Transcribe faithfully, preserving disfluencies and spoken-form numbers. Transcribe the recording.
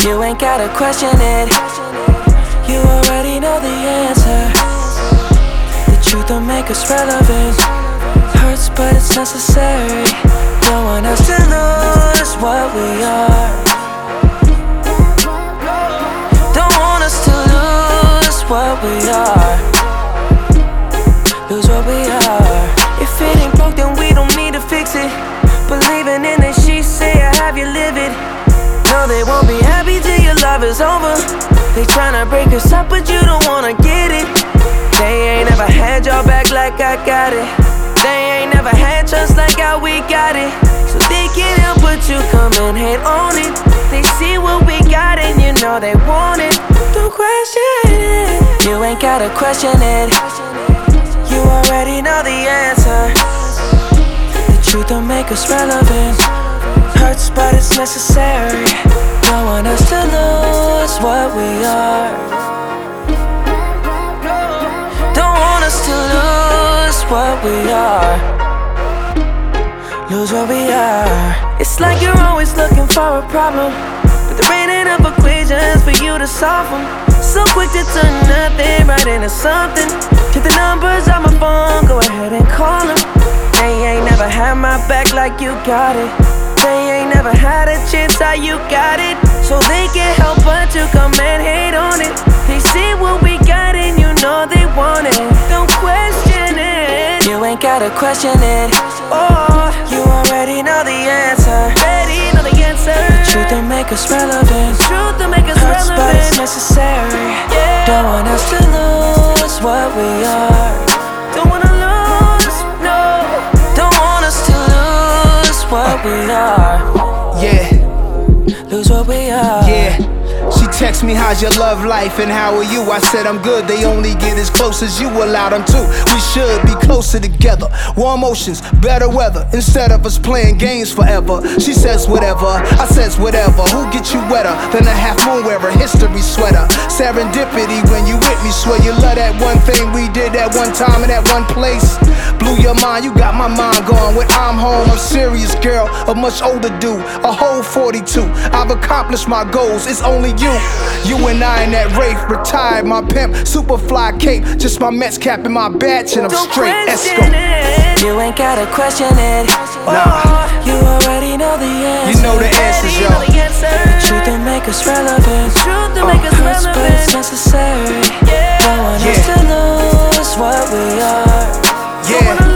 You ain't gotta question it. You already know the answer. The truth don't make us relevant. Hurts, but it's necessary. Don't want us to lose what we are. Don't want us to lose what we are. Lose what we are. If it ain't broke, then we don't need to fix it. Believing in it, she say I have you live it. No, they won't be happy till your love is over. They tryna break us up, but you don't wanna get it. They ain't never had your back like I got it. They ain't never had trust like how we got it. So they can't help but you come and hate on it. They see what we got and you know they want it. Don't question it. You ain't gotta question it. You already know the answer. The truth don't make us relevant. Hurts, but it's necessary. Don't want us to lose what we are. Don't want us to lose what we are. Lose what we are. It's like you're always looking for a problem, but there ain't enough equations for you to solve them. So quick to turn nothing right into something. Check the numbers on my phone, go ahead and call them. They ain't never had my back like you got it. They ain't never had a chance how you got it. So they can't help but to come and hate on it. They see what we got and you know they want it. Don't question it. You ain't gotta question it. Oh, you already know the answer. Already know the answer. The truth don't make us relevant. The truth don't make us Hurts, relevant. But it's necessary. Yeah. Don't want us to lose what we are. Don't wanna lose, no. Don't want us to lose what we are. Yeah. Lose what we are. Yeah. She texts me, how's your love life and how are you? I said I'm good, they only get as close as you allow them to. We should be closer together. Warm oceans, better weather, instead of us playing games forever. She says whatever, I says whatever. Who gets you wetter than a half moon wearer, history sweater? Serendipity when you with me, swear you love that one thing we did that one time in that one place. Blew your mind, you got my mind going. When I'm home, I'm serious, girl, a much older dude, a whole forty-two. I've accomplished my goals, it's only you. You and I in that Wraith, retired my pimp, Superfly cape, just my Mets cap and my badge and I'm Don't straight. Let's go. it. You ain't gotta question it. Nah. Oh, you already know the answer. You know the answers, yo. The truth don't make us relevant. The truth don't make us Hurts, relevant. but It's necessary. Yeah. Don't want Yeah. us to lose what we are. Yeah.